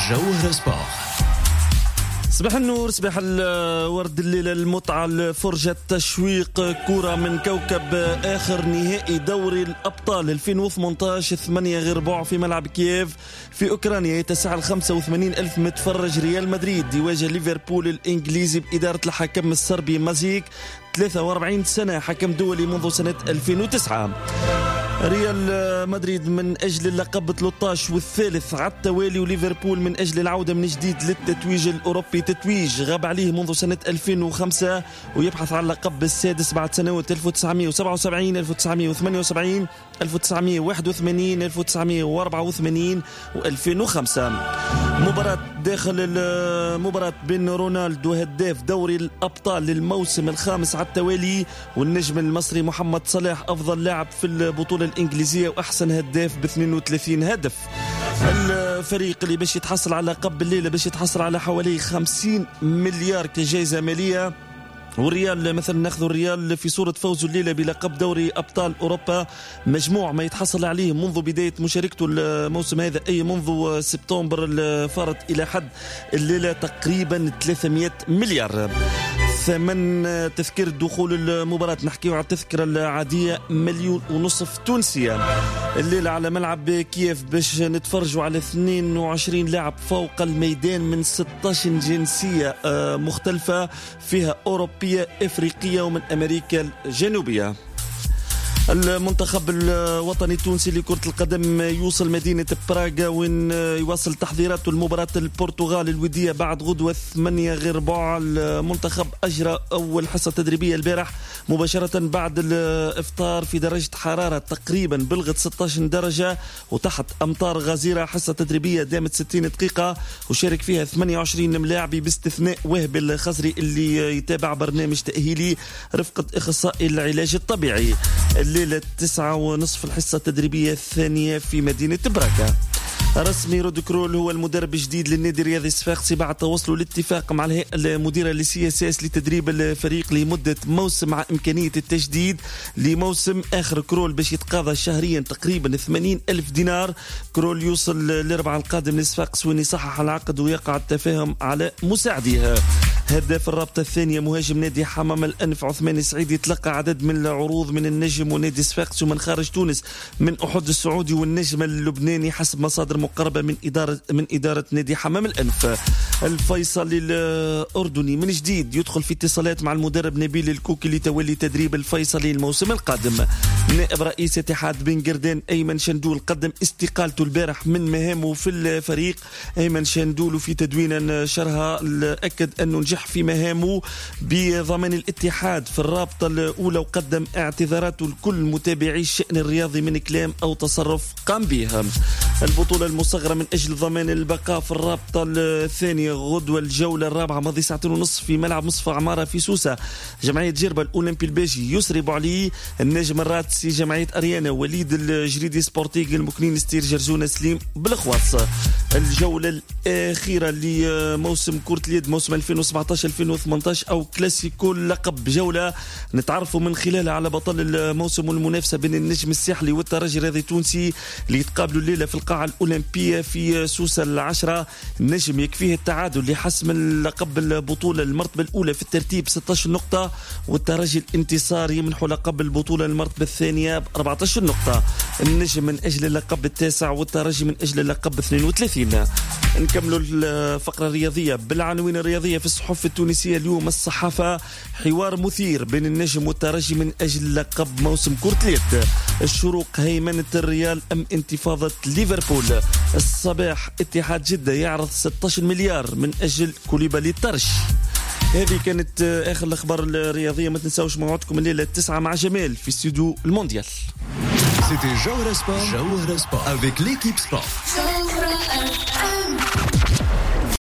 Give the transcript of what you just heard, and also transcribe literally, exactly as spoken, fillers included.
جوهر سبور. صباح النور، صباح الورد، الليلة المتعة، الفرجة، التشويق، كرة من كوكب آخر نهائي دوري الأبطال ألفين وثمانية عشر، ثمانية غير ربع في ملعب كييف في أوكرانيا. يتسع خمسة وثمانين ألف متفرج. ريال مدريد يواجه ليفربول الإنجليزي بإدارة الحكم الصربي مازيك، ثلاثة وأربعين سنة، حكم دولي منذ سنة ألفين وتسعة. ريال مدريد من أجل اللقب ثلاثة عشر والثالث على التوالي، وليفربول من أجل العودة من جديد للتتويج الأوروبي، تتويج غاب عليه منذ سنة ألفين وخمسة ويبحث عن اللقب السادس بعد سنوات ألف وتسعمائة وسبعة وسبعين، ألف وتسعمائة وثمانية وسبعين، ألف وتسعمائة وواحد وثمانين، ألف وتسعمائة وأربعة وثمانين وألفين وخمسة. مباراة داخل المباراة بين رونالدو هداف دوري الأبطال للموسم الخامس على التوالي والنجم المصري محمد صلاح أفضل لاعب في البطولة الإنجليزية وأحسن هداف ب اثنين وثلاثين هدف. الفريق اللي باش يتحصل على لقب الليلة باش يتحصل على حوالي خمسين مليار كجائزة مالية. والريال مثلا ناخذ الريال في صورة فوزه الليلة بلقب دوري أبطال أوروبا، مجموع ما يتحصل عليه منذ بداية مشاركته الموسم هذا، أي منذ سبتمبر الفارط إلى حد الليلة تقريبا ثلاثمائة مليار. ثمن تذكرة دخول المباراة، نحكيو على التذكرة العادية مليون ونصف تونسية. الليلة على ملعب كييف باش نتفرجوا على اثنين وعشرين لاعب فوق الميدان من ستة عشر جنسية مختلفة، فيها أوروبية، إفريقية ومن أمريكا الجنوبية. المنتخب الوطني التونسي لكرة القدم يوصل مدينة براغا وين يواصل تحضيراته لمباراة البرتغال الودية بعد غدوة ثمانية غير ربع. المنتخب أجرى أول حصة تدريبية البارح مباشرة بعد الإفطار في درجة حرارة تقريبا بلغت ستة عشر درجة وتحت أمطار غزيرة. حصة تدريبية دامت ستين دقيقة وشارك فيها ثمانية وعشرين ملاعبي باستثناء وهب الخزري اللي يتابع برنامج تأهيلي رفقة إخصائي العلاج الطبيعي. الليلة تسعة ونصف الحصة التدريبية الثانية في مدينة براغا. رسمي رود كرول هو المدرب الجديد للنادي الرياضي الصفاقسي بعد توصلوا لاتفاق مع الهيئة المديرة للسي اس اس لتدريب الفريق لمدة موسم مع إمكانية التجديد لموسم آخر. كرول باش يتقاضى شهريا تقريبا ثمانين ألف دينار. كرول يوصل الأربعاء القادم للصفاقس وين يصحح العقد ويقع التفاهم على مساعديها. هداف الرابطة الثانية مهاجم نادي حمام الأنف عثمان السعيدي تلقى عدد من العروض من النجم ونادي صفاقس ومن خارج تونس من أحد السعودي والنجم اللبناني حسب مصادر مقربة من إدارة من إدارة نادي حمام الأنف. الفيصلي الأردني من جديد يدخل في اتصالات مع المدرب نبيل الكوكي لتولي تدريب الفيصلي الموسم القادم. نائب رئيس اتحاد بن قردان أيمن شندول قدم استقالته البارح من مهامه في الفريق. أيمن شندول في تدوين نشرها أكد أنه نجح في مهامه بضمان الاتحاد في الرابطة الأولى وقدم اعتذاراته لكل متابعي الشأن الرياضي من كلام أو تصرف قام به. البطولة المصغرة من أجل ضمان البقاء في الرابطة الثانية غدوة الجولة الرابعة ماضي ساعتين ونصف في ملعب مصفى عمارة في سوسة. جمعية جربة الأولمبي الباجي يسري بوعلي النجم الراتسي جمعية أريانا وليد الجريدي سبورتيغ المكنين ستير جرجونة سليم بالخواص. الجولة الأخيرة لموسم كرة اليد موسم ألفين وسبعة عشر ألفين وثمانية عشر أو كلاسيكو لقب جولة نتعرفوا من خلالها على بطل الموسم والمنافسة بين النجم الساحلي والترجي الرياضي التونسي اللي يتقابلوا الليلة في القاعة الأولمبية في سوسة العشرة. النجم يكفيه التعادل لحسم اللقب البطولة المرتبة الأولى في الترتيب ستة عشر نقطة والترجي الانتصار يمنحوا لقب البطولة المرتبة الثانية ب أربعة عشر نقطة. النجم من أجل اللقب التاسع والترجي من أجل اللقب اثنين وثلاثين. نكملوا الفقرة الرياضية بالعناوين الرياضية في الصحف التونسية اليوم. الصحافة حوار مثير بين النجم والترجي من أجل لقب موسم كرة اليد. الشروق هيمنة الريال أم انتفاضة ليفربول. الصباح اتحاد جدة يعرض ستة عشر مليار من أجل كوليبالي الطرش. هذه كانت آخر الأخبار الرياضية. ما تنساوش موعدكم الليلة التسعة مع جمال في استوديو المونديال. C'était Jauhar Sport, Jauhar Sport avec l'équipe sport.